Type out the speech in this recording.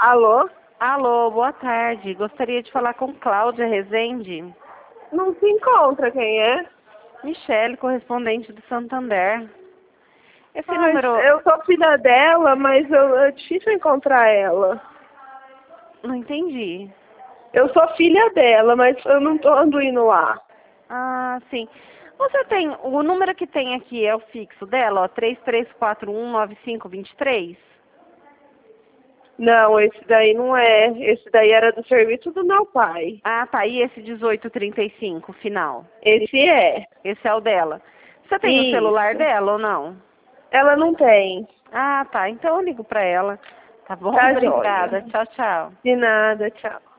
Alô? Alô, boa tarde. Gostaria de falar com Cláudia Rezende. Não se encontra, quem é? Michele, correspondente do Santander. Esse Ai, número... eu sou filha dela, mas é difícil encontrar ela. Não entendi. Eu sou filha dela, mas eu não ando indo lá. Ah, sim. Você tem... O número que tem aqui é o fixo dela, ó, 33419523? Não, esse daí não é. Esse daí era do serviço do meu pai. Ah, tá. E esse 1835, final? Esse é. Esse é o dela. Você tem o celular Isso. dela ou não? Ela não tem. Ah, tá. Então eu ligo pra ela. Tá bom? Tá Obrigada. joia. Tchau, tchau. De nada, tchau.